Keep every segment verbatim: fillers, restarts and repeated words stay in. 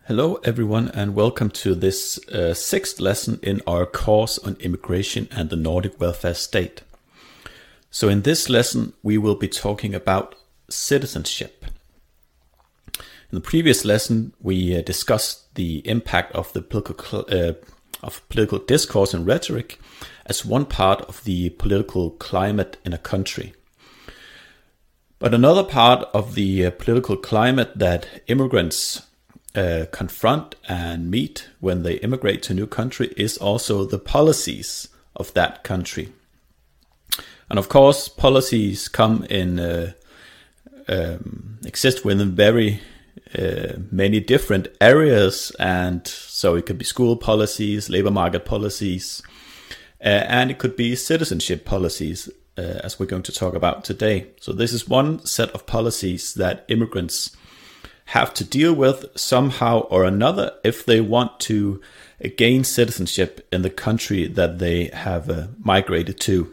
Hello everyone and welcome to this uh, sixth lesson in our course on immigration and the Nordic welfare state. So in this lesson we will be talking about citizenship. In the previous lesson we uh, discussed the impact of the political, uh, of political discourse and rhetoric as one part of the political climate in a country. But another part of the uh, political climate that immigrants Uh, confront and meet when they immigrate to a new country is also the policies of that country. And of course, policies come in, uh, um, exist within very uh, many different areas. And so it could be school policies, labor market policies, uh, and it could be citizenship policies, uh, as we're going to talk about today. So this is one set of policies that immigrants have to deal with somehow or another if they want to gain citizenship in the country that they have uh, migrated to.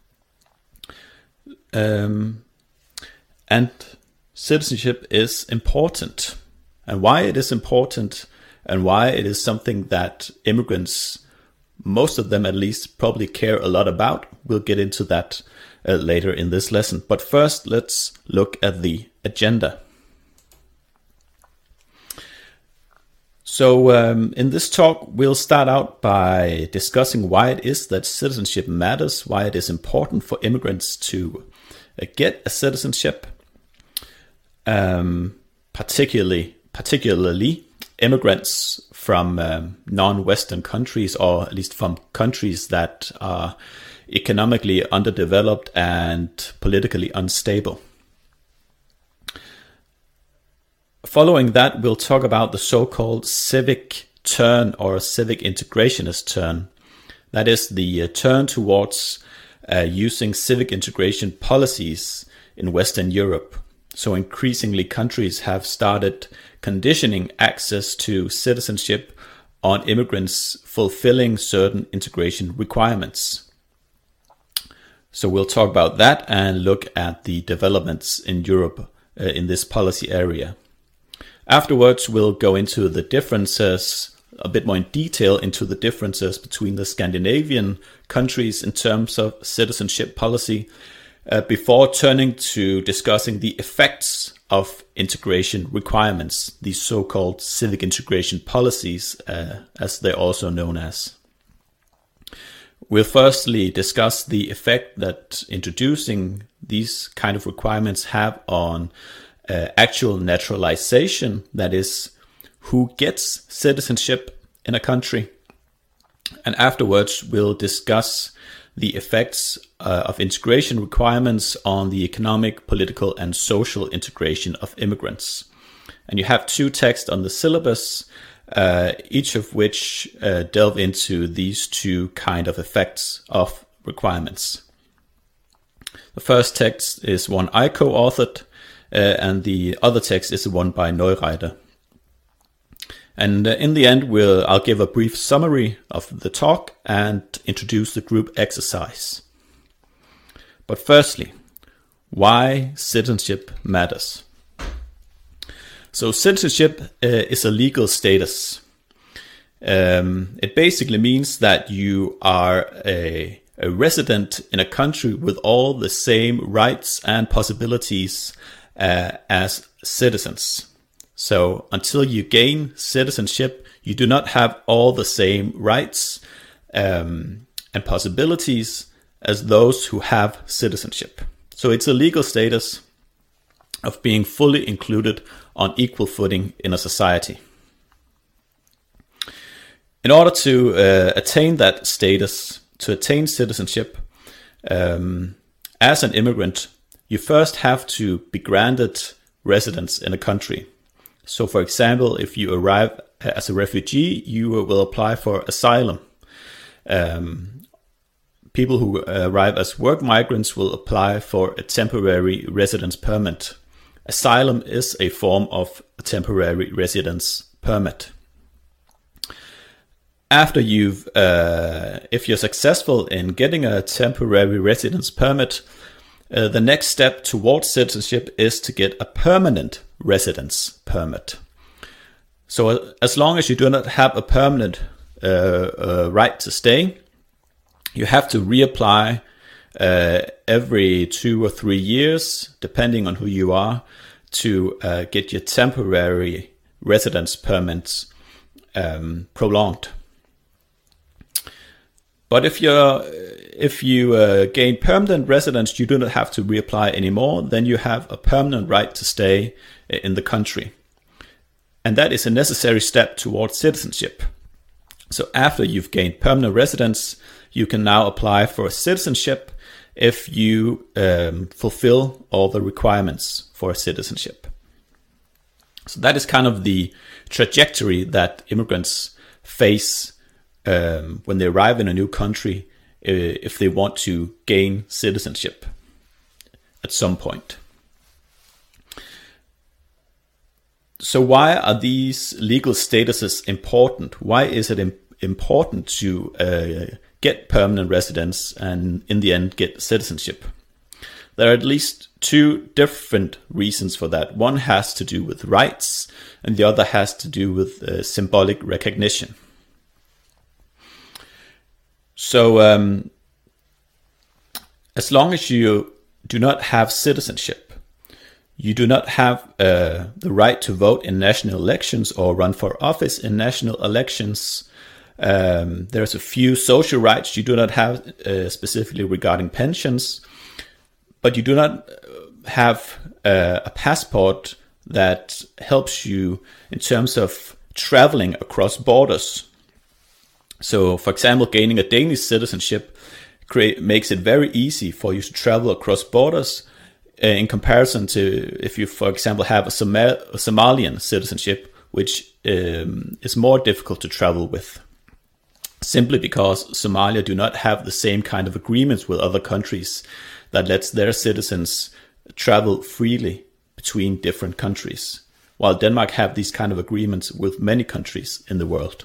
Um, and citizenship is important. And why it is important and why it is something that immigrants, most of them at least, probably care a lot about, we'll get into that uh, later in this lesson. But first, let's look at the agenda. So um, in this talk, we'll start out by discussing why it is that citizenship matters, why it is important for immigrants to uh, get a citizenship, um, particularly particularly immigrants from um, non-Western countries, or at least from countries that are economically underdeveloped and politically unstable. Following that, we'll talk about the so-called civic turn or civic integrationist turn. That is the uh, turn towards uh, using civic integration policies in Western Europe. So increasingly countries have started conditioning access to citizenship on immigrants fulfilling certain integration requirements. So we'll talk about that and look at the developments in Europe uh, in this policy area. Afterwards, we'll go into the differences, a bit more in detail into the differences between the Scandinavian countries in terms of citizenship policy, uh, before turning to discussing the effects of integration requirements, these so-called civic integration policies, uh, as they're also known as. We'll firstly discuss the effect that introducing these kind of requirements have on Uh, actual naturalization, that is, who gets citizenship in a country. And afterwards, we'll discuss the effects uh, of integration requirements on the economic, political, and social integration of immigrants. And you have two texts on the syllabus, uh, each of which uh, delve into these two kind of effects of requirements. The first text is one I co-authored, Uh, and the other text is the one by Neureiter. And uh, in the end, we'll, I'll give a brief summary of the talk and introduce the group exercise. But firstly, why citizenship matters. So citizenship uh, is a legal status. Um, it basically means that you are a, a resident in a country with all the same rights and possibilities Uh, as citizens. So until you gain citizenship, you do not have all the same rights um, and possibilities as those who have citizenship. So it's a legal status of being fully included on equal footing in a society. In order to uh, attain that status, to attain citizenship, um, as an immigrant, you first have to be granted residence in a country. So for example, if you arrive as a refugee, you will apply for asylum. Um, people who arrive as work migrants will apply for a temporary residence permit. Asylum is a form of a temporary residence permit. After you've, uh, if you're successful in getting a temporary residence permit, Uh, the next step towards citizenship is to get a permanent residence permit. So uh, as long as you do not have a permanent uh, uh, right to stay, you have to reapply uh, every two or three years, depending on who you are, to uh, get your temporary residence permits um, prolonged. But if you're if you uh, gain permanent residence, you do not have to reapply anymore. Then you have a permanent right to stay in the country. And that is a necessary step towards citizenship. So after you've gained permanent residence, you can now apply for citizenship if you um, fulfill all the requirements for citizenship. So that is kind of the trajectory that immigrants face um, when they arrive in a new country, uh, if they want to gain citizenship at some point. So why are these legal statuses important? Why is it im- important to uh, get permanent residence and in the end get citizenship? There are at least two different reasons for that. One has to do with rights and the other has to do with uh, symbolic recognition. So um, as long as you do not have citizenship, you do not have uh, the right to vote in national elections or run for office in national elections. Um, there's a few social rights you do not have, uh, specifically regarding pensions, but you do not have uh, a passport that helps you in terms of traveling across borders. So, for example, gaining a Danish citizenship create, makes it very easy for you to travel across borders uh, in comparison to if you, for example, have a, Somal- a Somalian citizenship, which um, is more difficult to travel with. Simply because Somalia do not have the same kind of agreements with other countries that lets their citizens travel freely between different countries, while Denmark have these kind of agreements with many countries in the world.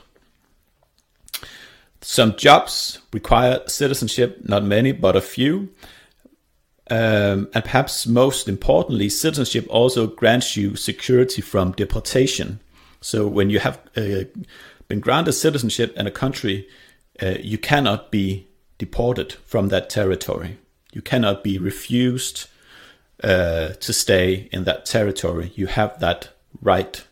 Some jobs require citizenship, not many, but a few. Um, and perhaps most importantly, citizenship also grants you security from deportation. So when you have uh, been granted citizenship in a country, uh, you cannot be deported from that territory. You cannot be refused uh, to stay in that territory. You have that right.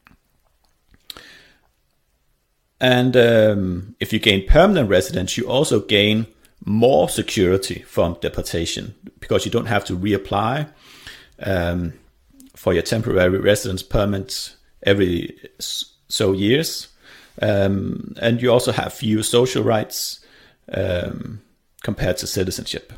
And um, if you gain permanent residence, you also gain more security from deportation because you don't have to reapply um, for your temporary residence permits every so years. Um, and you also have fewer social rights um, compared to citizenship.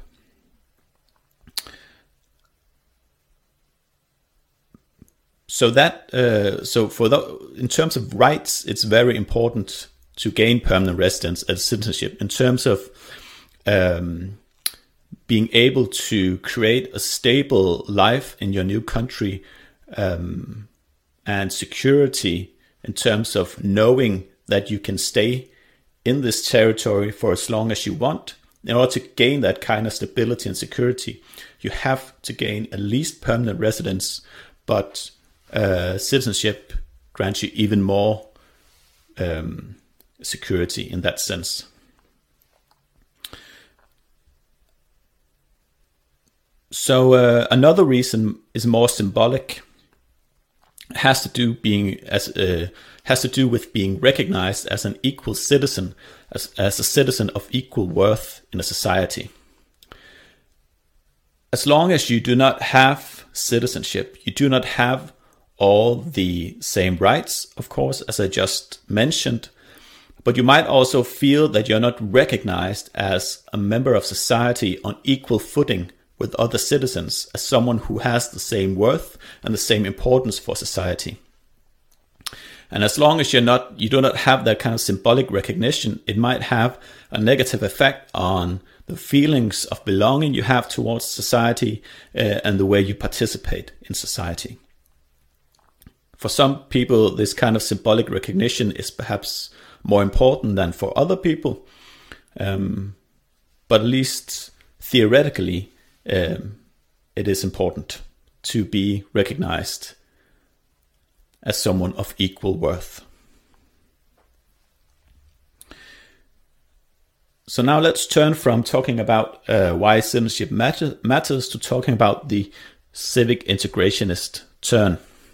So that uh, so for the, in terms of rights, it's very important to gain permanent residence and citizenship. In terms of um, being able to create a stable life in your new country um, and security in terms of knowing that you can stay in this territory for as long as you want. In order to gain that kind of stability and security, you have to gain at least permanent residence, but uh, citizenship grants you even more um, security in that sense. So uh, another reason is more symbolic. Has to do being as uh, has to do with being recognized as an equal citizen, as, as a citizen of equal worth in a society. As long as you do not have citizenship, you do not have all the same rights, of course, as I just mentioned, but you might also feel that you're not recognized as a member of society on equal footing with other citizens, as someone who has the same worth and the same importance for society. And as long as you're not, you do not have that kind of symbolic recognition, it might have a negative effect on the feelings of belonging you have towards society uh, and the way you participate in society. For some people, this kind of symbolic recognition is perhaps more important than for other people, um, but at least theoretically, Um, it is important to be recognized as someone of equal worth. So now let's turn from talking about uh, why citizenship matter, matters to talking about the civic integrationist turn.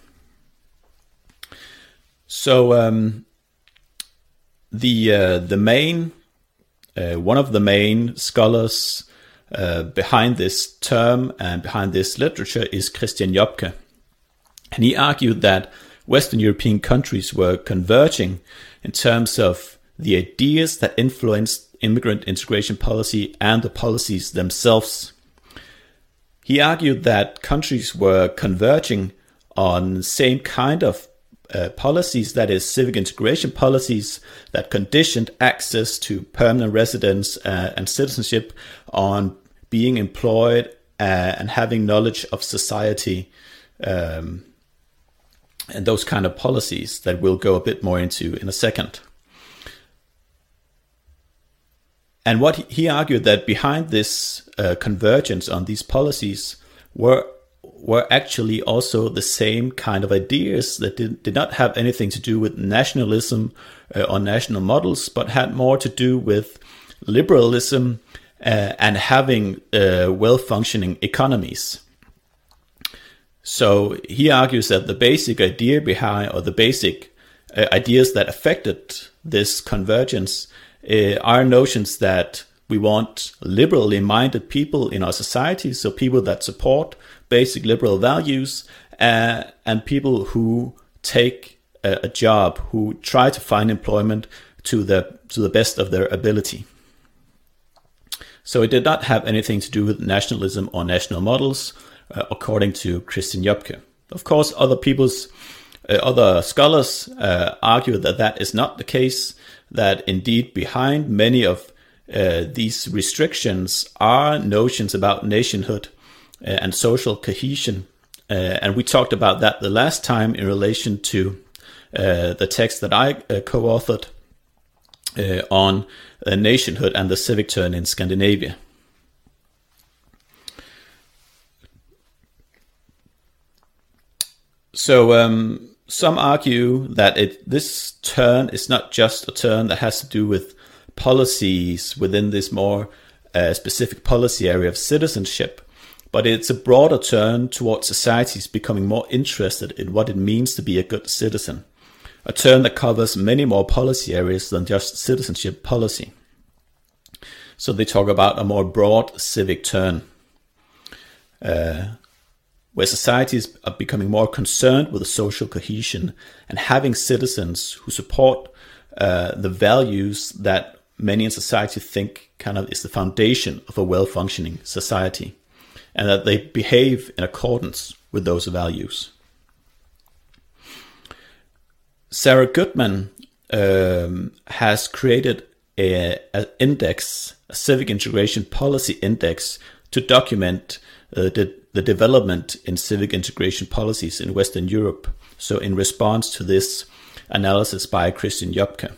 So um, the uh, the main uh, one of the main scholars uh, behind this term and behind this literature is Christian Jobke, and he argued that Western European countries were converging in terms of the ideas that influenced immigrant integration policy and the policies themselves. He argued that countries were converging on the same kind of uh, policies, that is, civic integration policies that conditioned access to permanent residence uh, and citizenship on being employed uh, and having knowledge of society, um, and those kind of policies that we'll go a bit more into in a second. And what he argued that behind this uh, convergence on these policies were were actually also the same kind of ideas that did, did not have anything to do with nationalism uh, or national models, but had more to do with liberalism uh, and having uh, well-functioning economies. So he argues that the basic idea behind, or the basic uh, ideas that affected this convergence uh, are notions that we want liberally minded people in our society, so people that support basic liberal values, uh, and people who take a, a job, who try to find employment to the to the best of their ability. So it did not have anything to do with nationalism or national models, uh, according to Christian Jobke. Of course, other people's, uh, other scholars uh, argue that that is not the case, that indeed behind many of uh, these restrictions are notions about nationhood uh, and social cohesion. Uh, and we talked about that the last time in relation to uh, the text that I uh, co-authored uh, on uh, nationhood and the civic turn in Scandinavia. So um, some argue that it, this turn is not just a turn that has to do with policies within this more uh, specific policy area of citizenship, but it's a broader turn towards societies becoming more interested in what it means to be a good citizen. A turn that covers many more policy areas than just citizenship policy. So they talk about a more broad civic turn, uh, where societies are becoming more concerned with the social cohesion and having citizens who support uh, the values that many in society think kind of is the foundation of a well-functioning society, and that they behave in accordance with those values. Sarah Goodman um, has created a, an index, a civic integration policy index, to document uh, the, the development in civic integration policies in Western Europe. So in response to this analysis by Christian Jobke.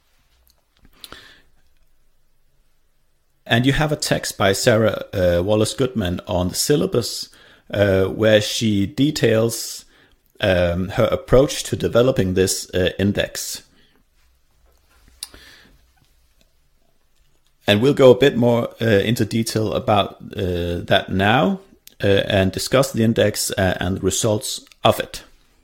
And you have a text by Sarah uh, Wallace Goodman on the syllabus, uh, where she details um, her approach to developing this uh, index. And we'll go a bit more uh, into detail about uh, that now uh, and discuss the index uh, and the results of it.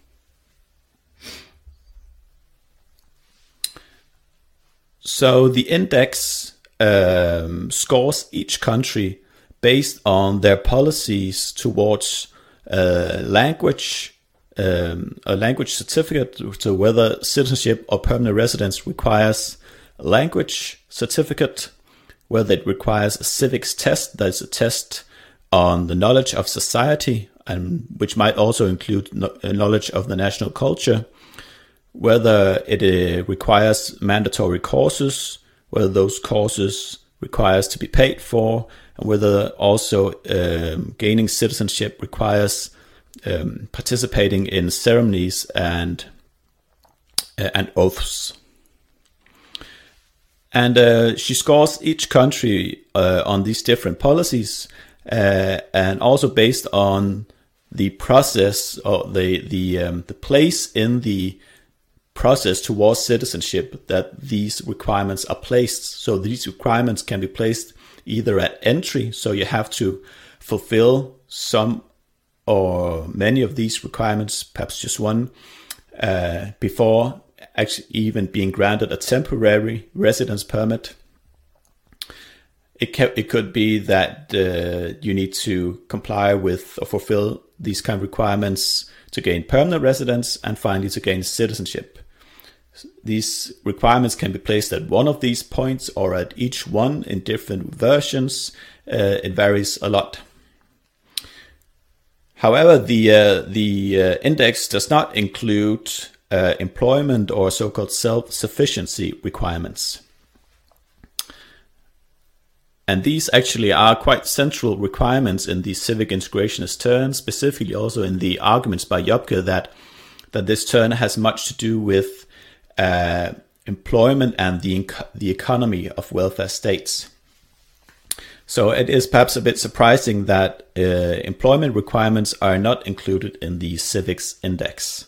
So the index um, scores each country based on their policies towards uh, language, um, a language certificate, so whether citizenship or permanent residence requires a language certificate, whether it requires a civics test, that's a test on the knowledge of society, and which might also include knowledge of the national culture, whether it uh, requires mandatory courses, whether those courses requires to be paid for, and whether also um, gaining citizenship requires um, participating in ceremonies and uh, and oaths. And uh, she scores each country uh, on these different policies, uh, and also based on the process or the the um, the place in the process towards citizenship that these requirements are placed. So these requirements can be placed either at entry, so you have to fulfill some or many of these requirements, perhaps just one, uh, before actually even being granted a temporary residence permit. It can, it could be that uh, you need to comply with or fulfill these kind of requirements to gain permanent residence, and finally to gain citizenship. These requirements can be placed at one of these points or at each one in different versions. Uh, it varies a lot. However, the uh, the uh, index does not include uh, employment or so-called self-sufficiency requirements. And these actually are quite central requirements in the civic integrationist turn, specifically also in the arguments by Jöbke that, that this turn has much to do with uh, employment and the, the economy of welfare states. So it is perhaps a bit surprising that uh, employment requirements are not included in the civics index.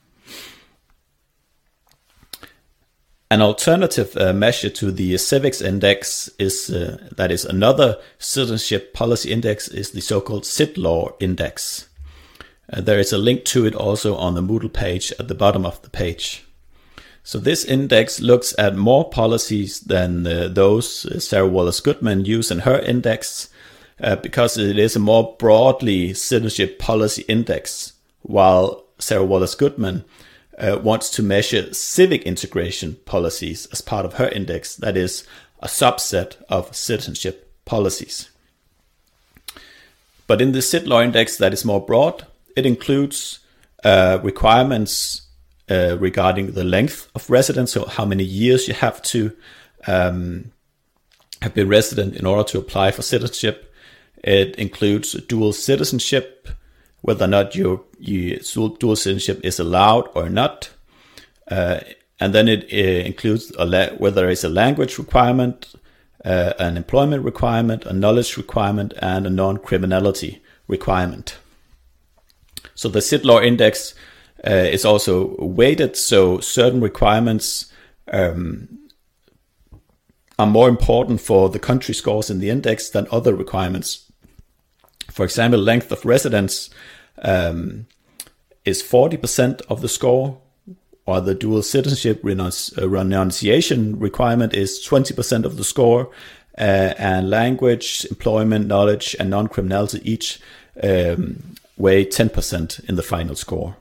An alternative uh, measure to the civics index is, uh, that is another citizenship policy index, is the so-called CitLaw index. Uh, there is a link to it also on the Moodle page at the bottom of the page. So this index looks at more policies than uh, those Sarah Wallace Goodman used in her index, uh, because it is a more broadly citizenship policy index, while Sarah Wallace Goodman Uh, wants to measure civic integration policies as part of her index, that is a subset of citizenship policies. But in the CitLaw index that is more broad, it includes uh, requirements uh, regarding the length of residence, so how many years you have to um, have been resident in order to apply for citizenship. It includes dual citizenship, whether or not your, your dual citizenship is allowed or not. Uh, and then it uh, includes a la- whether there is a language requirement, uh, an employment requirement, a knowledge requirement, and a non-criminality requirement. So the CitLaw index uh, is also weighted, so certain requirements um, are more important for the country scores in the index than other requirements. For example, length of residence um, is forty percent of the score, or the dual citizenship renunci- uh, renunciation requirement is twenty percent of the score, uh, and language, employment, knowledge, and non-criminality each um, weigh ten percent in the final score.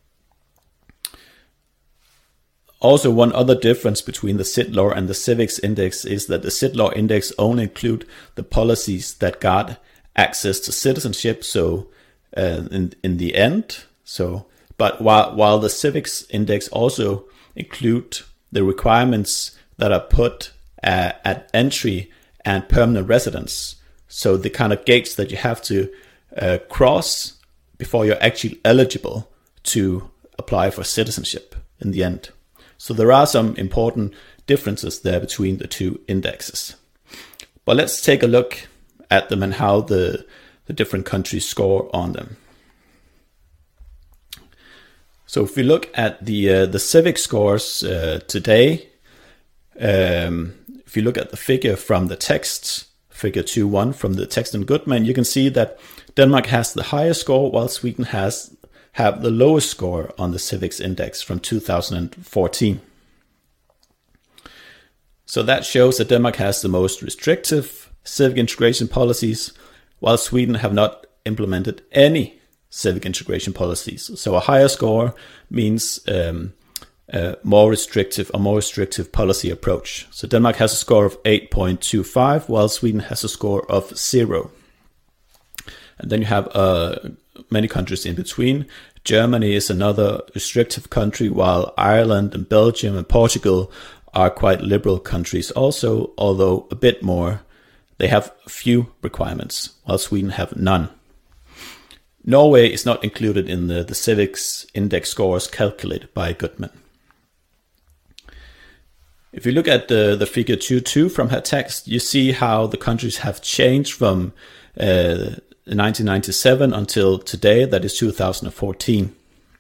Also, one other difference between the CitLaw and the civics index is that the CitLaw index only include the policies that guard access to citizenship, so uh, in in the end, so but while while the civics index also include the requirements that are put uh, at entry and permanent residence, so the kind of gates that you have to uh, cross before you're actually eligible to apply for citizenship in the end. So there are some important differences there between the two indexes. But let's take a look at them and how the, the different countries score on them. So if we look at the uh, the civic scores uh, today, um, if you look at the figure from the text, figure two point one from the text in Goodman, you can see that Denmark has the highest score, while Sweden has have the lowest score on the civics index from two thousand fourteen. So that shows that Denmark has the most restrictive civic integration policies, while Sweden have not implemented any civic integration policies. So a higher score means um, a more restrictive, a more restrictive policy approach. So Denmark has a score of eight point two five, while Sweden has a score of zero. And then you have uh, many countries in between. Germany is another restrictive country, while Ireland and Belgium and Portugal are quite liberal countries also, although a bit more. They have few requirements, while Sweden have none. Norway is not included in the, the civics index scores calculated by Goodman. If you look at the, the figure two point two from her text, you see how the countries have changed from uh, nineteen ninety-seven until today, that is two thousand fourteen.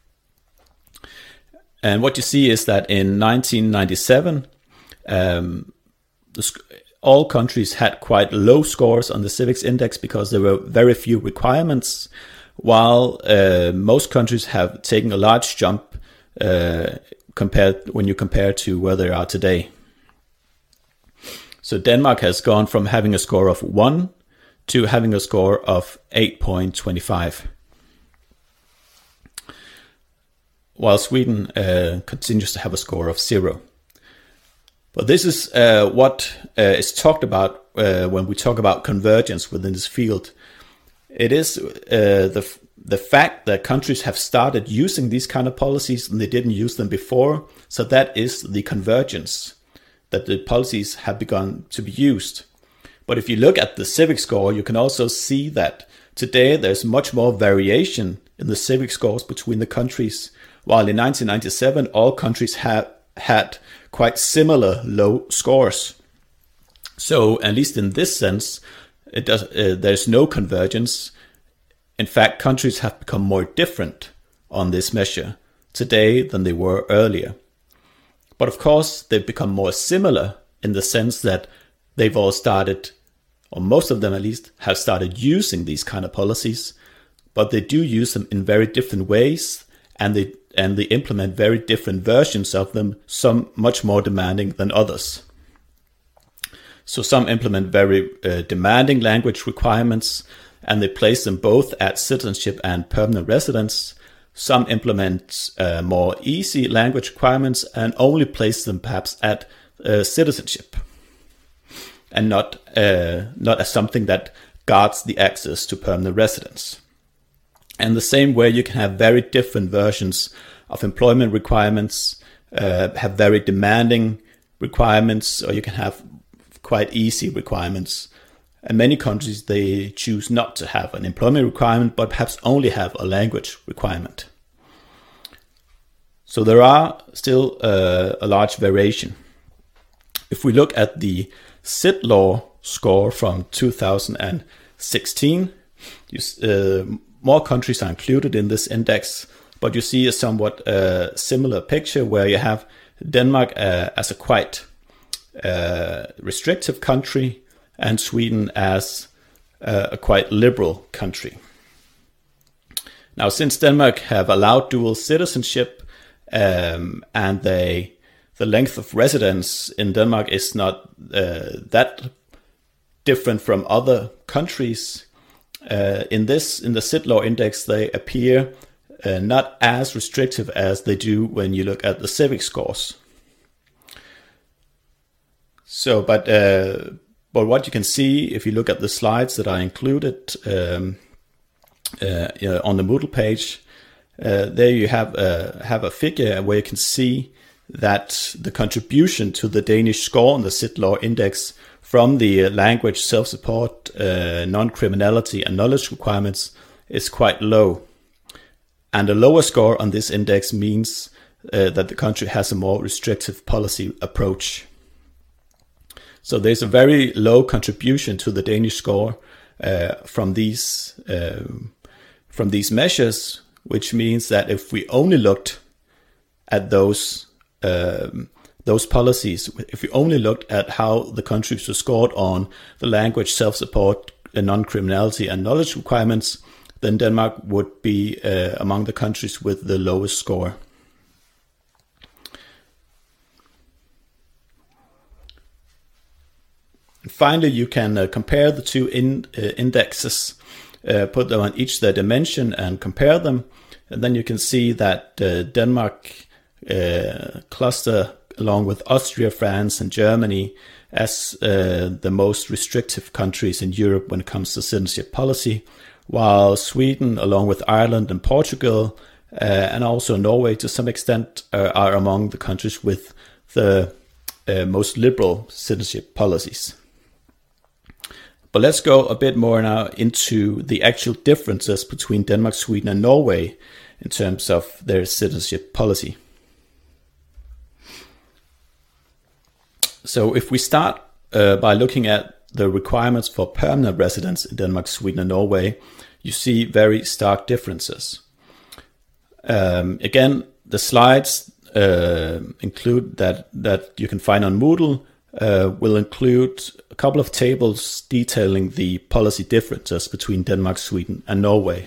And what you see is that in nineteen ninety-seven, um, the, all countries had quite low scores on the civics index because there were very few requirements, while uh, most countries have taken a large jump uh, compared when you compare to where they are today. So Denmark has gone from having a score of one to having a score of eight point two five. While Sweden uh, continues to have a score of zero. But this is uh, what uh, is talked about uh, when we talk about convergence within this field. It is uh, the the fact that countries have started using these kind of policies and they didn't use them before. So that is the convergence, that the policies have begun to be used. But if you look at the civic score, you can also see that today there's much more variation in the civic scores between the countries. While in nineteen ninety-seven, all countries have had quite similar low scores. So at least in this sense, it does, uh, there's no convergence. In fact, countries have become more different on this measure today than they were earlier. But of course, they've become more similar in the sense that they've all started, or most of them at least, have started using these kind of policies, but they do use them in very different ways, and they and they implement very different versions of them, some much more demanding than others. So some implement very uh, demanding language requirements, and they place them both at citizenship and permanent residence. Some implement uh, more easy language requirements and only place them perhaps at uh, citizenship, and not uh, not as something that guards the access to permanent residence. And the same way, you can have very different versions of employment requirements, uh, have very demanding requirements, or you can have quite easy requirements. And many countries, they choose not to have an employment requirement, but perhaps only have a language requirement. So there are still uh, a large variation. If we look at the C I T law score from two thousand sixteen, you, uh, more countries are included in this index, but you see a somewhat uh, similar picture where you have Denmark uh, as a quite uh, restrictive country and Sweden as uh, a quite liberal country. Now, since Denmark have allowed dual citizenship um, and they, the length of residence in Denmark is not uh, that different from other countries, Uh, in this, in the C I T law index, they appear uh, not as restrictive as they do when you look at the civic scores. So, but uh, but what you can see if you look at the slides that are included um, uh, you know, on the Moodle page, uh, there you have uh, have a figure where you can see that the contribution to the Danish score on the C I T law index from the language, self-support, uh, non-criminality and knowledge requirements is quite low. And a lower score on this index means uh, that the country has a more restrictive policy approach. So there's a very low contribution to the Danish score uh, from these uh, from these measures, which means that if we only looked at those um, those policies, if we only looked at how the countries were scored on the language, self-support, non-criminality and knowledge requirements, then Denmark would be uh, among the countries with the lowest score. And finally, you can uh, compare the two in, uh, indexes, uh, put them on each their dimension and compare them. And then you can see that uh, Denmark uh, cluster along with Austria, France and Germany as uh, the most restrictive countries in Europe when it comes to citizenship policy, while Sweden, along with Ireland and Portugal, uh, and also Norway to some extent, uh, are among the countries with the uh, most liberal citizenship policies. But let's go a bit more now into the actual differences between Denmark, Sweden and Norway in terms of their citizenship policy. So if we start uh, by looking at the requirements for permanent residence in Denmark, Sweden, and Norway, you see very stark differences. Um, again, the slides uh, include that that you can find on Moodle uh, will include a couple of tables detailing the policy differences between Denmark, Sweden, and Norway.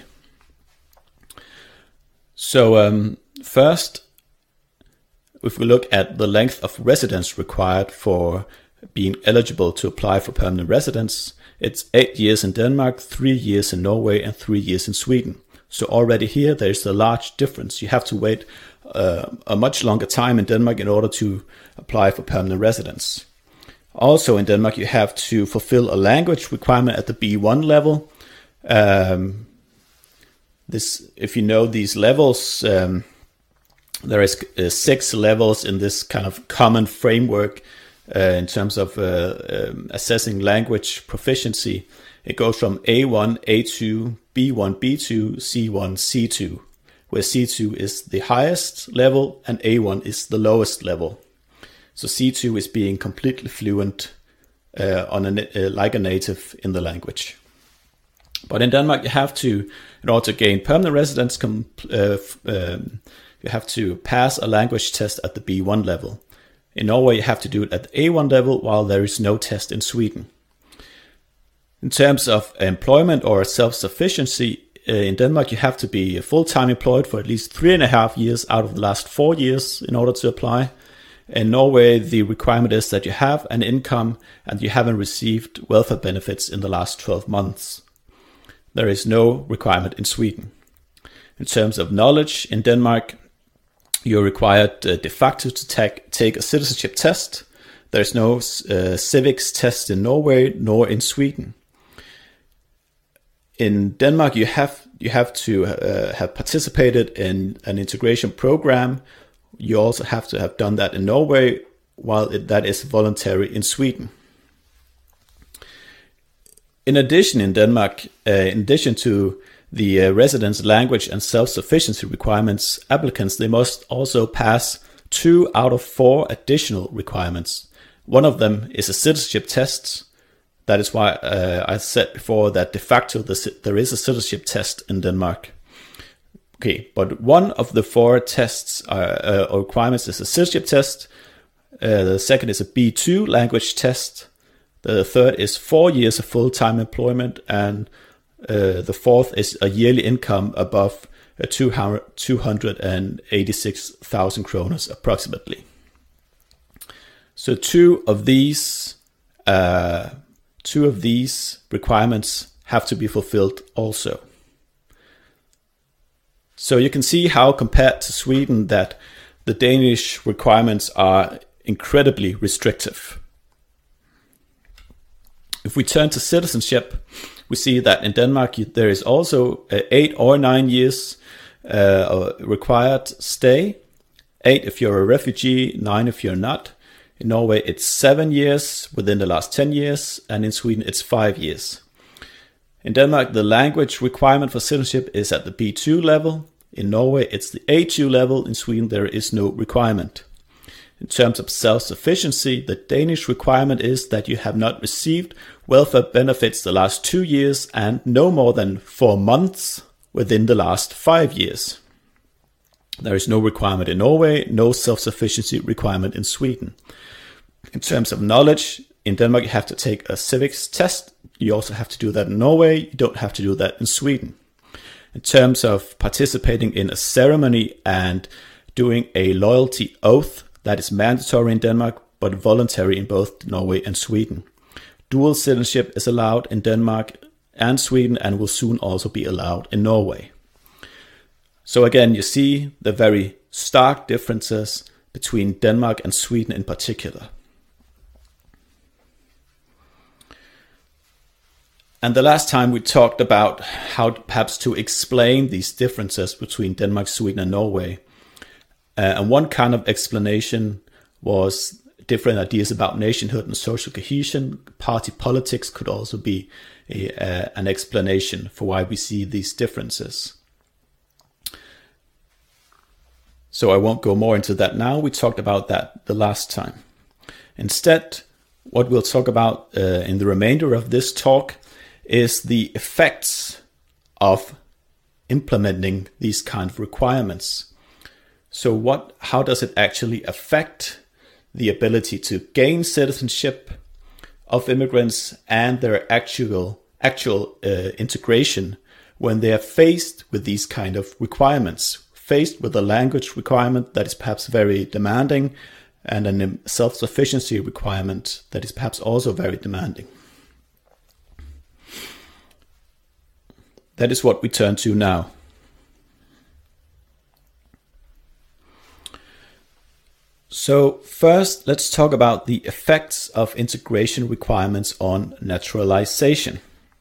So um, first, if we look at the length of residence required for being eligible to apply for permanent residence, it's eight years in Denmark, three years in Norway, and three years in Sweden. So already here, there's a large difference. You have to wait uh, a much longer time in Denmark in order to apply for permanent residence. Also in Denmark, you have to fulfill a language requirement at the B one level. Um, this, if you know these levels, um, there is uh, six levels in this kind of common framework uh, in terms of uh, um, assessing language proficiency. It goes from A one, A two, B one, B two, C one, C two, where C two is the highest level and A one is the lowest level. So C two is being completely fluent uh, on a, uh, like a native in the language. But in Denmark, you have to, in order to gain permanent residence, com- uh, um, you have to pass a language test at the B one level. In Norway, you have to do it at the A one level, while there is no test in Sweden. In terms of employment or self-sufficiency, uh, in Denmark, you have to be full-time employed for at least three and a half years out of the last four years in order to apply. In Norway, the requirement is that you have an income and you haven't received welfare benefits in the last twelve months. There is no requirement in Sweden. In terms of knowledge, in Denmark, you're required uh, de facto to take, take a citizenship test. There's no uh, civics test in Norway nor in Sweden. In Denmark, you have you have to uh, have participated in an integration program. You also have to have done that in Norway, while it, that is voluntary in Sweden. In addition, in Denmark, uh, in addition to the uh, residence, language, and self-sufficiency requirements, applicants, they must also pass two out of four additional requirements. One of them is a citizenship test. That is why uh, I said before that de facto the, there is a citizenship test in Denmark. Okay, but one of the four tests are, uh, or requirements is a citizenship test. Uh, the second is a B two language test. The third is four years of full-time employment, and uh, the fourth is a yearly income above uh, two hundred eighty-six thousand kroners approximately. So two of these, uh, two of these requirements have to be fulfilled also. So you can see how, compared to Sweden, that the Danish requirements are incredibly restrictive. If we turn to citizenship, we see that in Denmark there is also eight or nine years uh, required stay. Eight if you're a refugee, nine if you're not. In Norway it's seven years within the last ten years, and in Sweden it's five years. In Denmark the language requirement for citizenship is at the B two level. In Norway it's the A two level. In Sweden there is no requirement. In terms of self-sufficiency, the Danish requirement is that you have not received welfare benefits the last two years and no more than four months within the last five years. There is no requirement in Norway, no self-sufficiency requirement in Sweden. In terms of knowledge, in Denmark you have to take a civics test. You also have to do that in Norway. You don't have to do that in Sweden. In terms of participating in a ceremony and doing a loyalty oath, that is mandatory in Denmark, but voluntary in both Norway and Sweden. Dual citizenship is allowed in Denmark and Sweden and will soon also be allowed in Norway. So again, you see the very stark differences between Denmark and Sweden in particular. And the last time we talked about how perhaps to explain these differences between Denmark, Sweden and Norway. Uh, and one kind of explanation was different ideas about nationhood and social cohesion. Party politics could also be a, uh, an explanation for why we see these differences. So I won't go more into that now. We talked about that the last time. Instead, what we'll talk about uh, in the remainder of this talk is the effects of implementing these kind of requirements. So what, how does it actually affect the ability to gain citizenship of immigrants and their actual actual uh, integration when they are faced with these kind of requirements, faced with a language requirement that is perhaps very demanding and a self-sufficiency requirement that is perhaps also very demanding. That is what we turn to now. So first, let's talk about the effects of integration requirements on naturalization.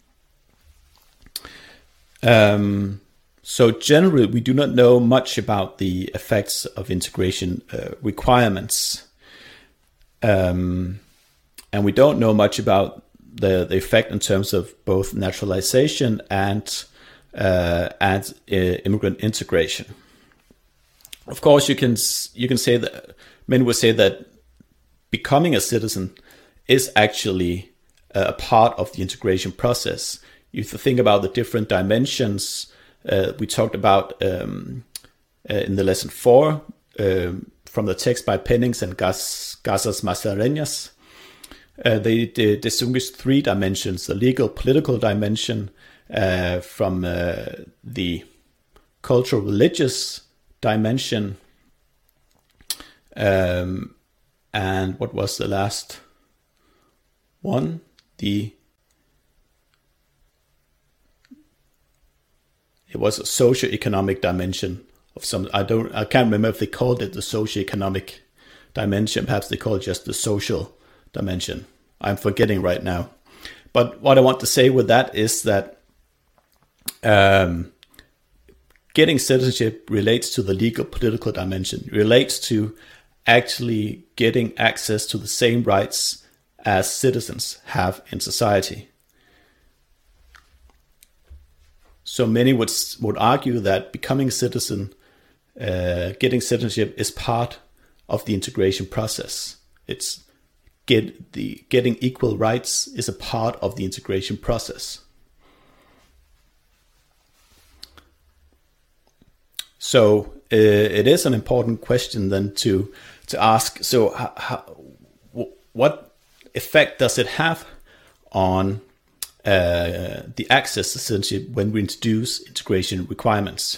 Um, so generally, we do not know much about the effects of integration uh, requirements. Um, and we don't know much about the, the effect in terms of both naturalization and, uh, and uh, immigrant integration. Of course, you can you can say that many would say that becoming a citizen is actually a part of the integration process. You think about the different dimensions uh, we talked about um, uh, in the lesson four um, from the text by Pennings and Gas, Casas Mascareñas. Uh, they, they distinguish three dimensions: the legal, political dimension, uh, from uh, the cultural, religious dimension, um, and what was the last one? The it was a socio-economic dimension of some. I don't. I can't remember if they called it the socio-economic dimension. Perhaps they called it just the social dimension. I'm forgetting right now. But what I want to say with that is that um, getting citizenship relates to the legal political dimension, relates to actually getting access to the same rights as citizens have in society. So many would would argue that becoming a citizen, uh, getting citizenship is part of the integration process. It's get the getting equal rights is a part of the integration process. So uh, it is an important question then to to ask. So how, how, what effect does it have on uh, the access to citizenship when we introduce integration requirements?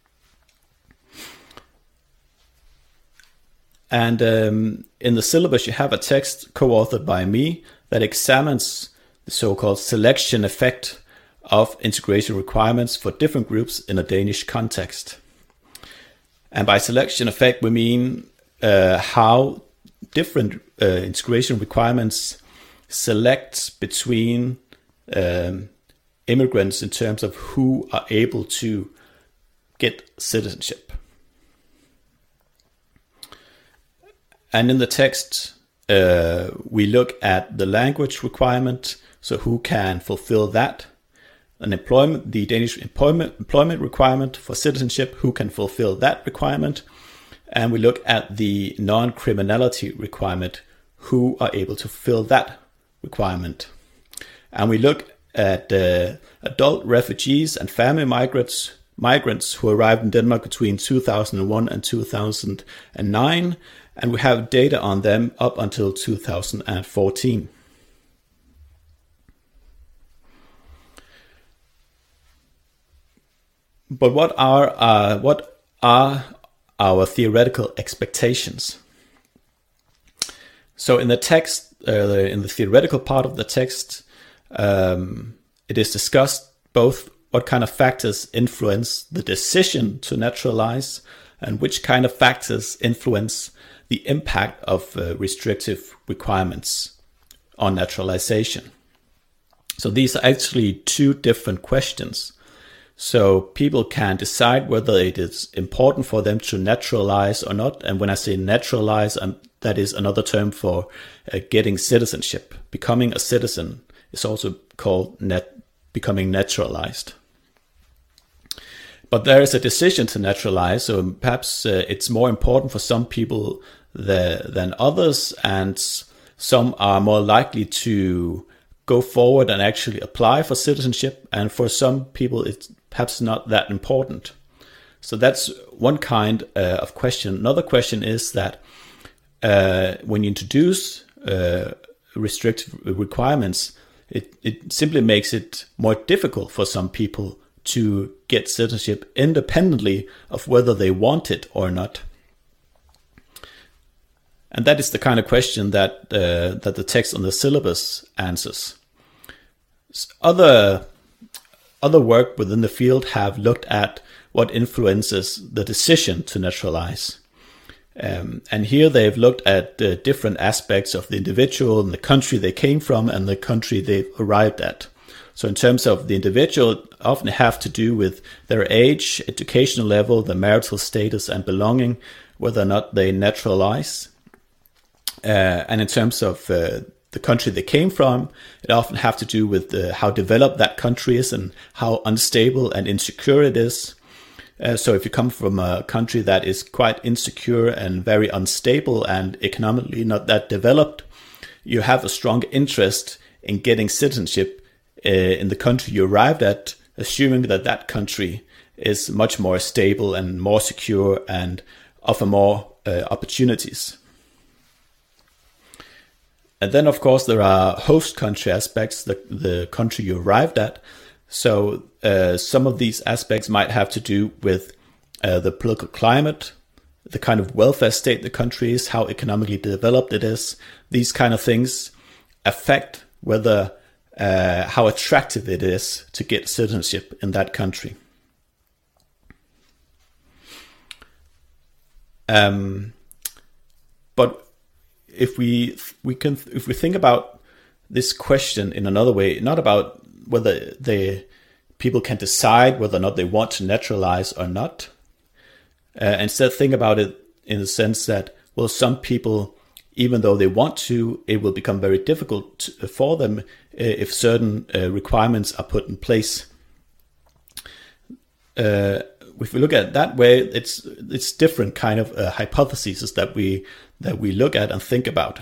And um, in the syllabus, you have a text co-authored by me that examines the so-called selection effect of integration requirements for different groups in a Danish context. And by selection effect, we mean uh, how different uh, integration requirements select between um, immigrants in terms of who are able to get citizenship. And in the text, uh, we look at the language requirement, so who can fulfill that. An employment, the Danish employment employment requirement for citizenship, who can fulfill that requirement. And we look at the non-criminality requirement, who are able to fulfill that requirement. And we look at uh, adult refugees and family migrants, migrants who arrived in Denmark between two thousand one and two thousand nine. And we have data on them up until two thousand fourteen. But what are uh, what are our theoretical expectations? So in the text, uh, in the theoretical part of the text, um, it is discussed both what kind of factors influence the decision to naturalize and which kind of factors influence the impact of uh, restrictive requirements on naturalization. So these are actually two different questions. So people can decide whether it is important for them to naturalize or not. And when I say naturalize, um, that is another term for uh, getting citizenship. Becoming a citizen is also called nat- becoming naturalized. But there is a decision to naturalize, so perhaps uh, it's more important for some people the, than others, and some are more likely to go forward and actually apply for citizenship, and for some people it's perhaps not that important. So that's one kind uh, of question. Another question is that uh, when you introduce uh, restrictive requirements, it, it simply makes it more difficult for some people to get citizenship independently of whether they want it or not. And that is the kind of question that uh, that the text on the syllabus answers. Other, other work within the field have looked at what influences the decision to naturalize. Um, and here they've looked at the different aspects of the individual and the country they came from and the country they've arrived at. So in terms of the individual, often have to do with their age, educational level, their marital status and belonging, whether or not they naturalize. Uh, and in terms of uh, the country they came from, it often have to do with uh, how developed that country is and how unstable and insecure it is. Uh, so if you come from a country that is quite insecure and very unstable and economically not that developed, you have a strong interest in getting citizenship uh, in the country you arrived at, assuming that that country is much more stable and more secure and offer more uh, opportunities. And then, of course, there are host country aspects, the, the country you arrived at. So uh, some of these aspects might have to do with uh, the political climate, the kind of welfare state the country is, how economically developed it is. These kind of things affect whether uh, how attractive it is to get citizenship in that country. Um, but if we we can if we think about this question in another way, not about whether the people can decide whether or not they want to naturalize or not, uh, instead think about it in the sense that, well, some people, even though they want to, it will become very difficult to, for them uh, if certain uh, requirements are put in place. Uh, if we look at it that way, it's it's different kind of uh, hypotheses that we that we look at and think about.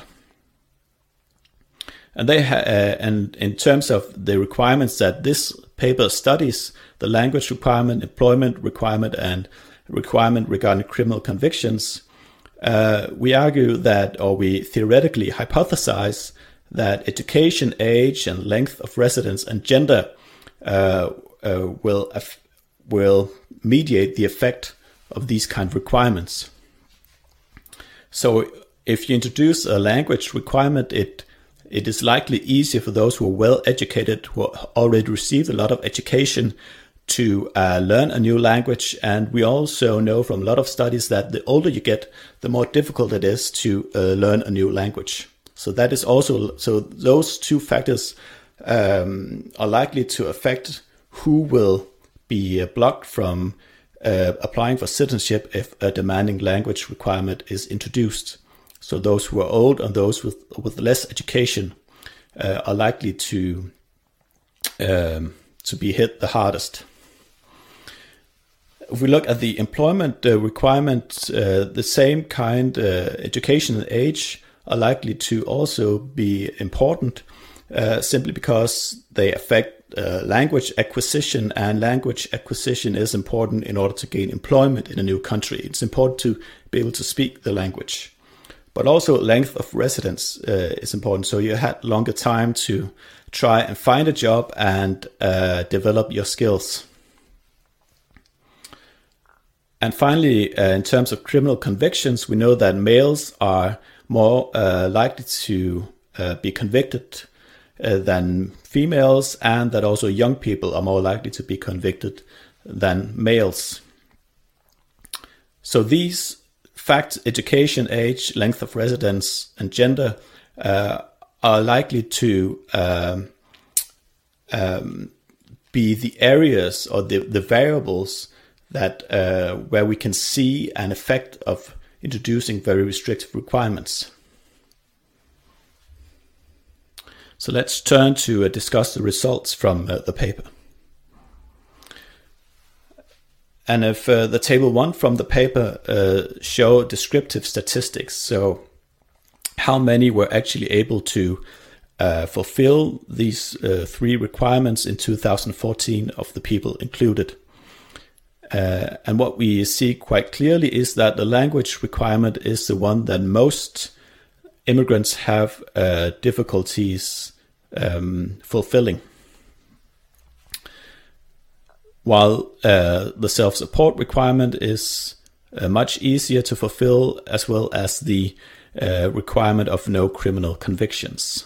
And they ha- uh, and in terms of the requirements that this paper studies, the language requirement, employment requirement, and requirement regarding criminal convictions, uh, we argue that, or we theoretically hypothesize that education, age, and length of residence and gender uh, uh, will af- will mediate the effect of these kind of requirements. So if you introduce a language requirement, it it is likely easier for those who are well educated, who already received a lot of education, to uh, learn a new language. And we also know from a lot of studies that the older you get, the more difficult it is to uh, learn a new language. So that is also, so those two factors um, are likely to affect who will be blocked from uh, applying for citizenship if a demanding language requirement is introduced. So those who are old and those with with less education uh, are likely to um, to be hit the hardest. If we look at the employment uh, requirement, uh, the same kind, uh, education and age are likely to also be important, uh, simply because they affect uh, language acquisition, and language acquisition is important in order to gain employment in a new country. It's important to be able to speak the language. But also length of residence uh, is important. So you had longer time to try and find a job and uh, develop your skills. And finally, uh, in terms of criminal convictions, we know that males are more uh, likely to uh, be convicted uh, than females, and that also young people are more likely to be convicted than males. So these facts, education, age, length of residence, and gender uh, are likely to um, um, be the areas or the, the variables that uh, where we can see an effect of introducing very restrictive requirements. So let's turn to uh, discuss the results from uh, the paper. And if uh, the table one from the paper uh, show descriptive statistics, so how many were actually able to uh, fulfill these uh, three requirements in two thousand fourteen of the people included. Uh, and what we see quite clearly is that the language requirement is the one that most immigrants have uh, difficulties um, fulfilling. While uh, the self-support requirement is uh, much easier to fulfill, as well as the uh, requirement of no criminal convictions.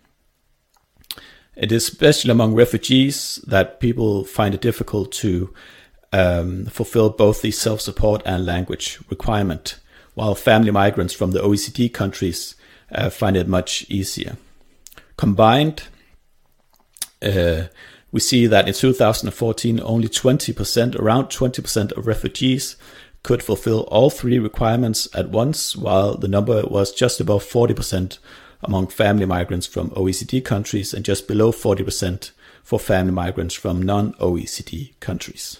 It is especially among refugees that people find it difficult to um, fulfill both the self-support and language requirement, while family migrants from the O E C D countries uh, find it much easier. Combined, uh, we see that in two thousand fourteen, only twenty percent, around twenty percent of refugees could fulfill all three requirements at once, while the number was just above forty percent among family migrants from O E C D countries and just below forty percent for family migrants from non-O E C D countries.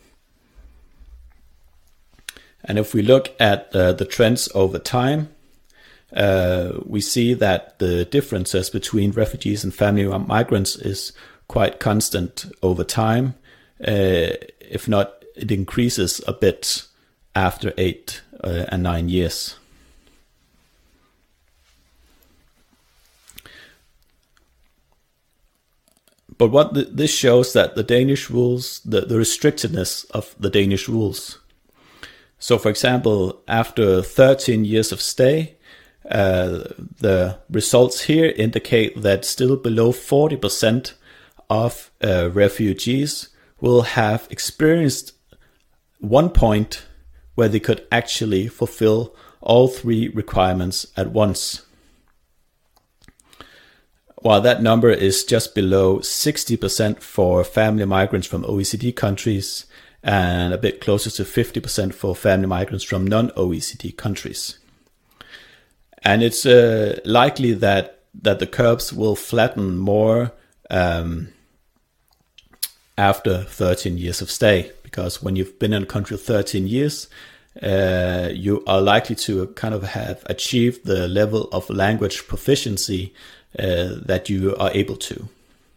And if we look at uh, the trends over time, uh, we see that the differences between refugees and family migrants is quite constant over time. Uh, if not, it increases a bit after eight uh, and nine years. But what the, this shows that the Danish rules, the, the restrictedness of the Danish rules. So, for example, after thirteen years of stay, uh, the results here indicate that still below forty percent of uh, refugees will have experienced one point where they could actually fulfill all three requirements at once. While that number is just below sixty percent for family migrants from O E C D countries and a bit closer to fifty percent for family migrants from non-O E C D countries. And it's uh, likely that, that the curves will flatten more um, after thirteen years of stay, because when you've been in a country for thirteen years, uh, you are likely to kind of have achieved the level of language proficiency uh, that you are able to.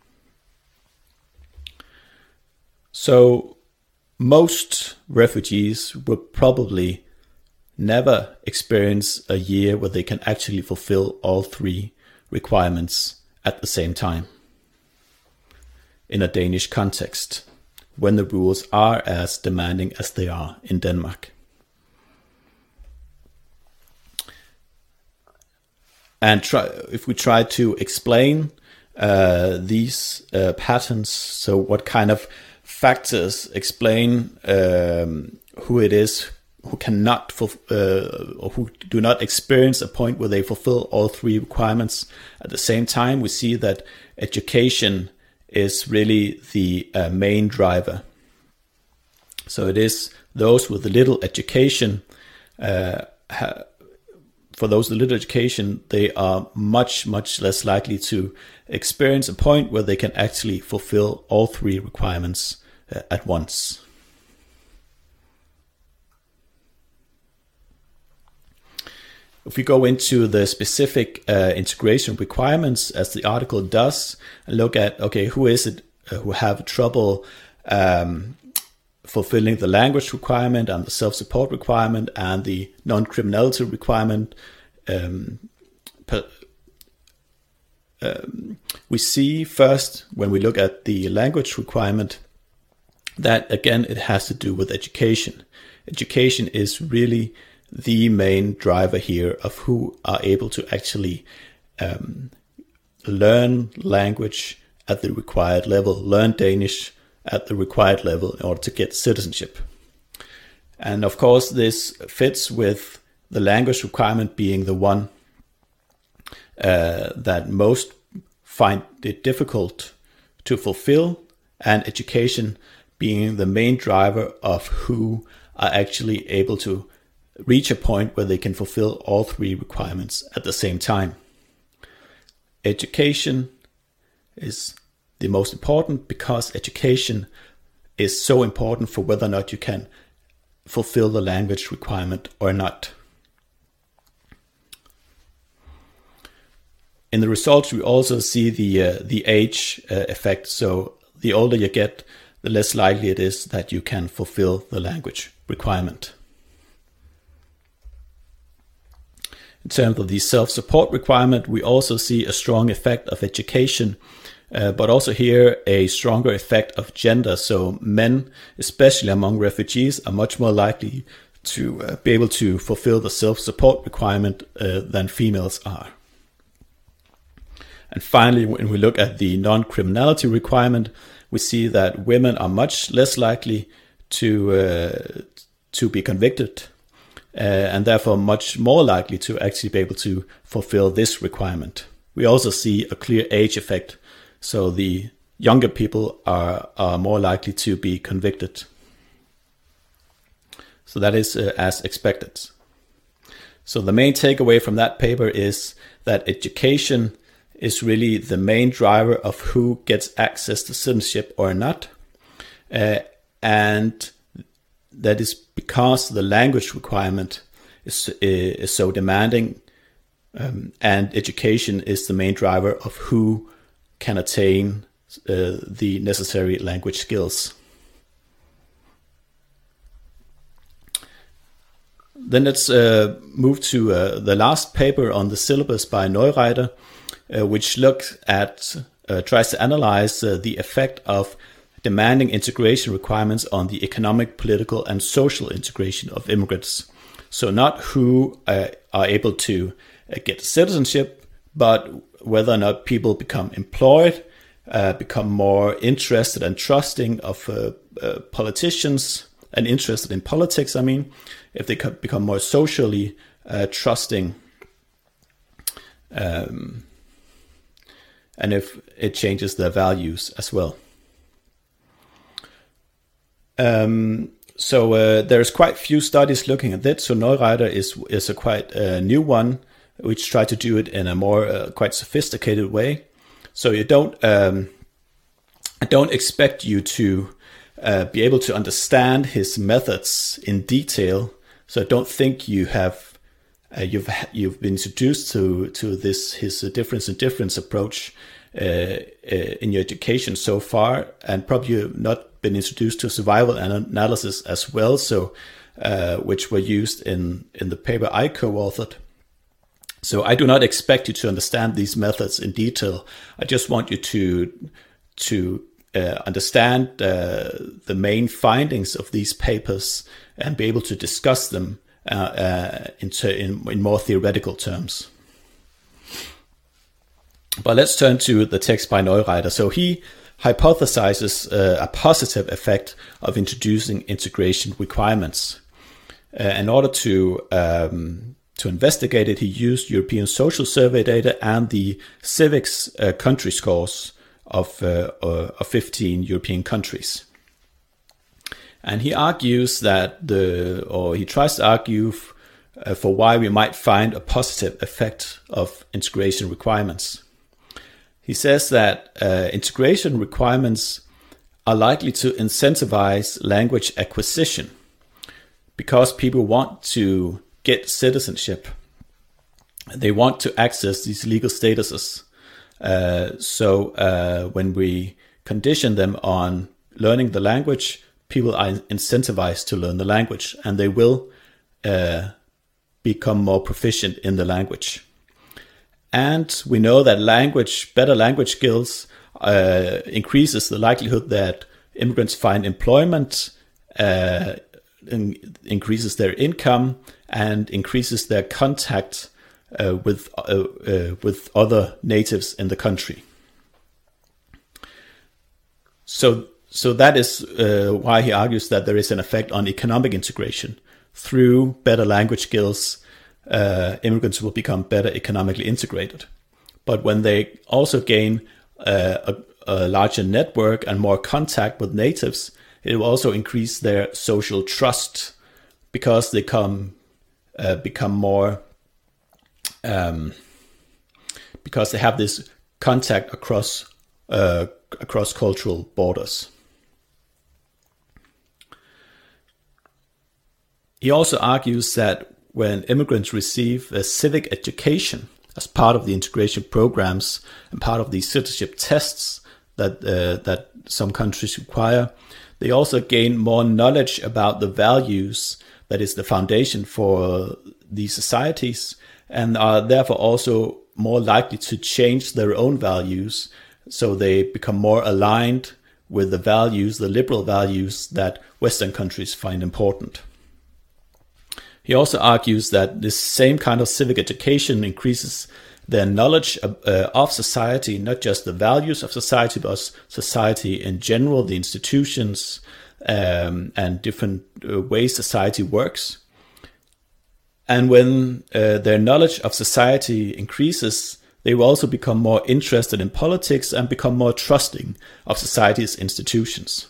So most refugees will probably never experience a year where they can actually fulfill all three requirements at the same time in a Danish context, when the rules are as demanding as they are in Denmark. And try, if we try to explain uh, these uh, patterns, so what kind of factors explain um, who it is who cannot uh, or who do not experience a point where they fulfill all three requirements at the same time, we see that education is really the uh, main driver. So it is those with little education, uh, ha- for those with little education, they are much, much less likely to experience a point where they can actually fulfill all three requirements uh, at once. If we go into the specific uh, integration requirements, as the article does, and look at, okay, who is it uh, who have trouble um, fulfilling the language requirement and the self-support requirement and the non-criminality requirement, um, per, um, we see first, when we look at the language requirement, that again, it has to do with education. Education is really the main driver here of who are able to actually um, learn language at the required level, learn Danish at the required level in order to get citizenship. And of course, this fits with the language requirement being the one uh, that most find it difficult to fulfill, and education being the main driver of who are actually able to reach a point where they can fulfill all three requirements at the same time. Education is the most important because education is so important for whether or not you can fulfill the language requirement or not. in the results, we also see the uh, the age uh, effect. So the older you get, the less likely it is that you can fulfill the language requirement. In terms of the self-support requirement, we also see a strong effect of education, uh, but also here a stronger effect of gender. So men, especially among refugees, are much more likely to uh, be able to fulfill the self-support requirement uh, than females are. And finally, when we look at the non-criminality requirement, we see that women are much less likely to uh, to be convicted, uh, and therefore much more likely to actually be able to fulfill this requirement. We also see a clear age effect, so the younger people are, are more likely to be convicted. So that is uh, as expected. So the main takeaway from that paper is that education is really the main driver of who gets access to citizenship or not. Uh, and that is because the language requirement is, is so demanding, um, and education is the main driver of who can attain uh, the necessary language skills. Then let's uh, move to uh, the last paper on the syllabus by Neureiter, uh, which looks at, uh, tries to analyze uh, the effect of demanding integration requirements on the economic, political, and social integration of immigrants. So not who uh, are able to uh, get citizenship, but whether or not people become employed, uh, become more interested and trusting of uh, uh, politicians, and interested in politics, I mean, if they could become more socially uh, trusting, um, and if it changes their values as well. Um, so uh, there's quite few studies looking at that. So Neureiter is is a quite uh, new one, which try to do it in a more uh, quite sophisticated way. So you don't um, I don't expect you to uh, be able to understand his methods in detail. So I don't think you have uh, you've you've been introduced to to this his difference in difference approach uh, uh, in your education so far, and probably you've not been introduced to survival analysis as well. So uh, which were used in in the paper I co-authored. So I do not expect you to understand these methods in detail. I just want you to to uh, understand uh, the main findings of these papers and be able to discuss them uh, uh, in, in, in more theoretical terms. But let's turn to the text by Neureiter. So he hypothesizes uh, a positive effect of introducing integration requirements. Uh, in order to um, to investigate it, he used European Social Survey data and the civics uh, country scores of, uh, uh, of fifteen European countries. And he argues that the, or he tries to argue f- uh, for why we might find a positive effect of integration requirements. He says that uh, integration requirements are likely to incentivize language acquisition because people want to get citizenship. They want to access these legal statuses. Uh, so uh, when we condition them on learning the language, people are incentivized to learn the language, and they will uh, become more proficient in the language. And we know that language, better language skills uh, increases the likelihood that immigrants find employment, uh, in, increases their income, and increases their contact uh, with uh, uh, with other natives in the country. So, so that is uh, why he argues that there is an effect on economic integration. Through better language skills, uh, immigrants will become better economically integrated. But when they also gain uh, a, a larger network and more contact with natives, it will also increase their social trust because they come uh, become more um, because they have this contact across uh, across cultural borders. He also argues that when immigrants receive a civic education, as part of the integration programs and part of the citizenship tests that uh, that some countries require. They also gain more knowledge about the values that is the foundation for these societies, and are therefore also more likely to change their own values, so they become more aligned with the values, the liberal values that Western countries find important. He also argues that this same kind of civic education increases their knowledge of, uh, of society, not just the values of society, but society in general, the institutions, um, and different uh, ways society works. And when uh, their knowledge of society increases, they will also become more interested in politics and become more trusting of society's institutions.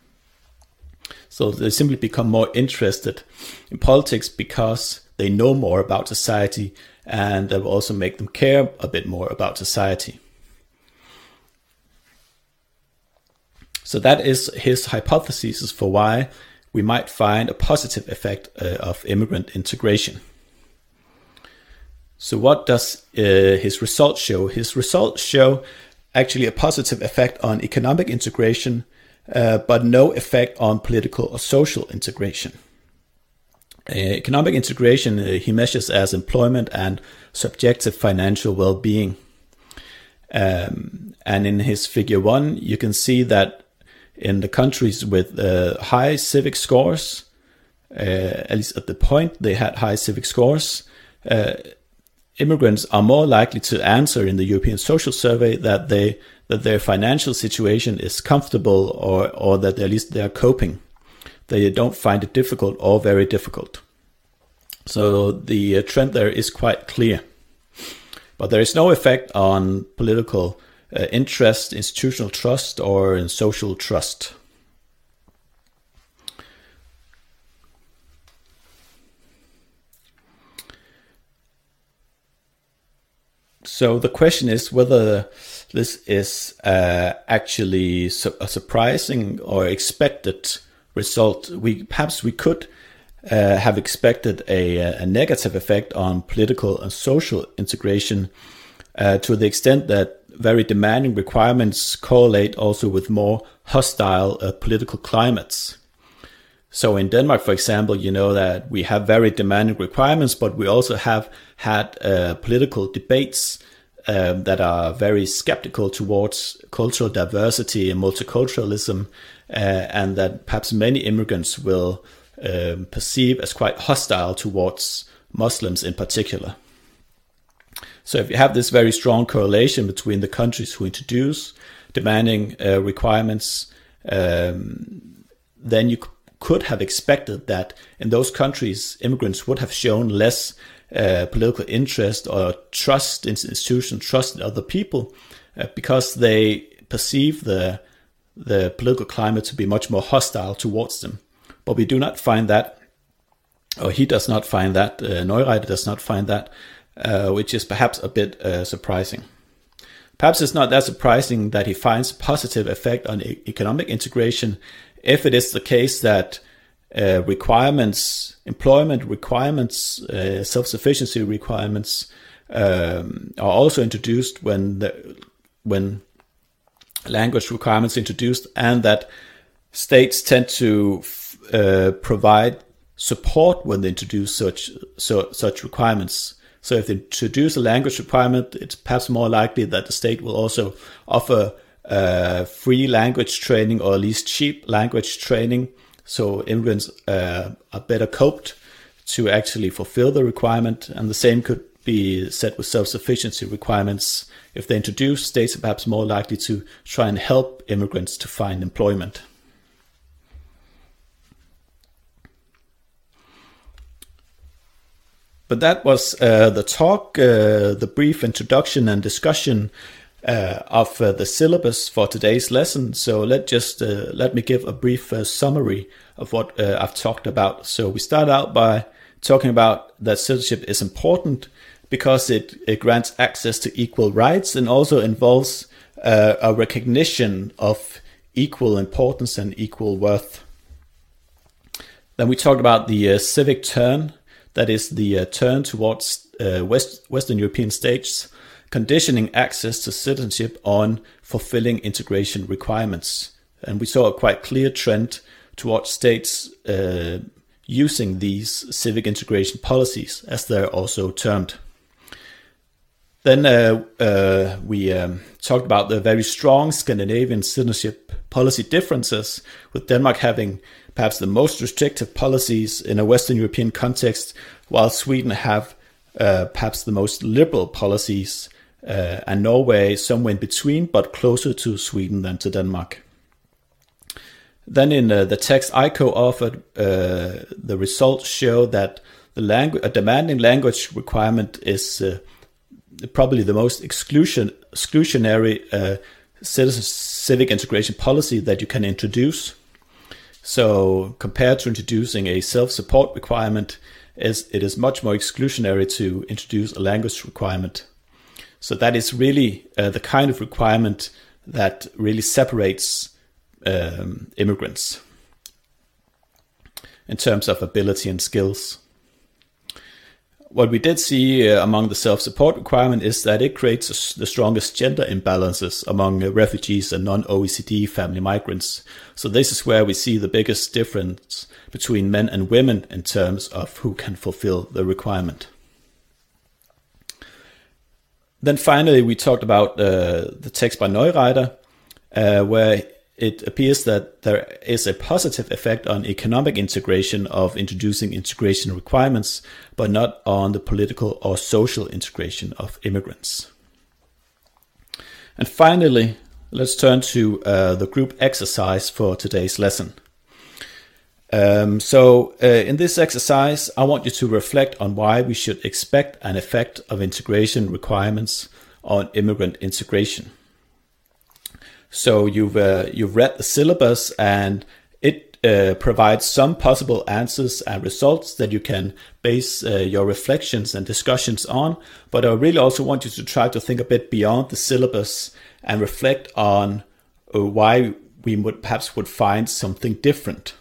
So they simply become more interested in politics because they know more about society, and that will also make them care a bit more about society. So that is his hypothesis for why we might find a positive effect uh, of immigrant integration. So what does uh, his results show? His results show actually a positive effect on economic integration, uh, but no effect on political or social integration. Uh, economic integration uh, he measures as employment and subjective financial well-being. Um, and in his figure one, you can see that in the countries with uh, high civic scores, uh, at least at the point they had high civic scores, uh, immigrants are more likely to answer in the European Social Survey that they that their financial situation is comfortable, or or that at least they are coping. They don't find it difficult or very difficult. So the uh, trend there is quite clear. But there is no effect on political uh, interest, institutional trust, or in social trust. So the question is whether this is uh, actually su- a surprising or expected result. We perhaps we could uh, have expected a, a negative effect on political and social integration, uh, to the extent that very demanding requirements correlate also with more hostile uh, political climates. So in Denmark, for example, you know that we have very demanding requirements, but we also have had uh, political debates um, that are very skeptical towards cultural diversity and multiculturalism, uh, and that perhaps many immigrants will um, perceive as quite hostile towards Muslims in particular. So if you have this very strong correlation between the countries who introduce demanding uh, requirements, um, then you could have expected that in those countries, immigrants would have shown less uh, political interest or trust in institutions, trust in other people, uh, because they perceive the the political climate to be much more hostile towards them. But we do not find that, or he does not find that, uh, Neureiter does not find that, uh, which is perhaps a bit uh, surprising. Perhaps it's not that surprising that he finds positive effect on e- economic integration if it is the case that uh, requirements, employment requirements, uh, self-sufficiency requirements um, are also introduced when the, when language requirements are introduced, and that states tend to uh, provide support when they introduce such so, such requirements. So if they introduce a language requirement, it's perhaps more likely that the state will also offer uh, free language training, or at least cheap language training, so immigrants uh, are better coped to actually fulfill the requirement. And the same could be said with self-sufficiency requirements. If they introduce, states are perhaps more likely to try and help immigrants to find employment. But that was uh, the talk, uh, the brief introduction and discussion uh, of uh, the syllabus for today's lesson. So let just uh, let me give a brief uh, summary of what uh, I've talked about. So we start out by talking about that citizenship is important because it, it grants access to equal rights and also involves uh, a recognition of equal importance and equal worth. Then we talked about the uh, civic turn that is the uh, turn towards uh, West, Western European states conditioning access to citizenship on fulfilling integration requirements. And we saw a quite clear trend towards states uh, using these civic integration policies, as they're also termed. Then uh, uh, we um, talked about the very strong Scandinavian citizenship policy differences, with Denmark having perhaps the most restrictive policies in a Western European context, while Sweden have uh, perhaps the most liberal policies, uh, and Norway somewhere in between, but closer to Sweden than to Denmark. Then in uh, the text I co-authored, uh, the results show that the langu- a demanding language requirement is uh, probably the most exclusion exclusionary uh, citizen civic integration policy that you can introduce. So compared to introducing a self-support requirement, is it is much more exclusionary to introduce a language requirement. So that is really uh, the kind of requirement that really separates um, immigrants in terms of ability and skills. What we did see uh, among the self-support requirement is that it creates a, the strongest gender imbalances among uh, refugees and non-O E C D family migrants. So this is where we see the biggest difference between men and women in terms of who can fulfill the requirement. Then finally, we talked about uh, the text by Neureiter, uh, where it appears that there is a positive effect on economic integration of introducing integration requirements, but not on the political or social integration of immigrants. And finally, let's turn to uh, the group exercise for today's lesson. Um, so uh, in this exercise, I want you to reflect on why we should expect an effect of integration requirements on immigrant integration. So you've uh, you've read the syllabus, and it uh, provides some possible answers and results that you can base uh, your reflections and discussions on. But I really also want you to try to think a bit beyond the syllabus and reflect on uh, why we would perhaps would find something different.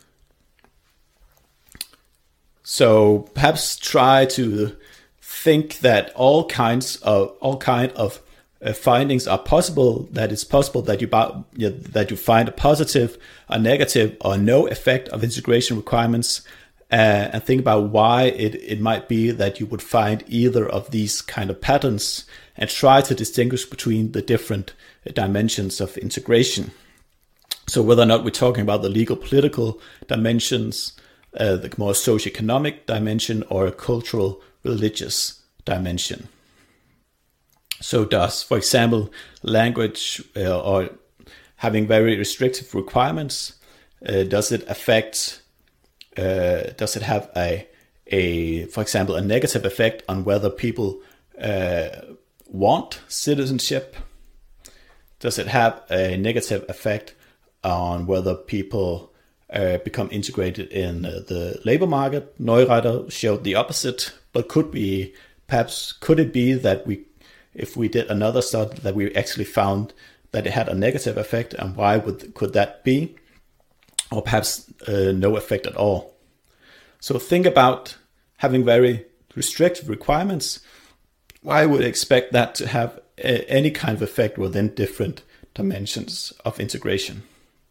So perhaps try to think that all kinds of all kind of Uh, findings are possible, that it's possible that you, you that you find a positive, a negative, or no effect of integration requirements, uh, and think about why it, it might be that you would find either of these kind of patterns, and try to distinguish between the different dimensions of integration. So whether or not we're talking about the legal political dimensions, uh, the more socioeconomic dimension, or a cultural religious dimension. So does, for example, language uh, or having very restrictive requirements, uh, does it affect, uh, does it have a, a, for example, a negative effect on whether people uh, want citizenship? Does it have a negative effect on whether people uh, become integrated in uh, the labor market? Neureiter showed the opposite, but could be, perhaps, could it be that we if we did another study that we actually found that it had a negative effect, and why would could that be? Or perhaps uh, no effect at all. So think about having very restrictive requirements. Why would I expect that to have a, any kind of effect within different dimensions of integration?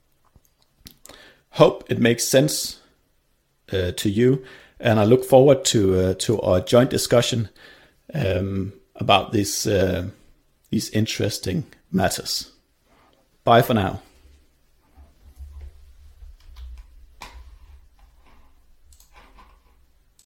Hope it makes sense uh, to you, and I look forward to uh, to our joint discussion um, about these uh, these interesting matters. Bye for now.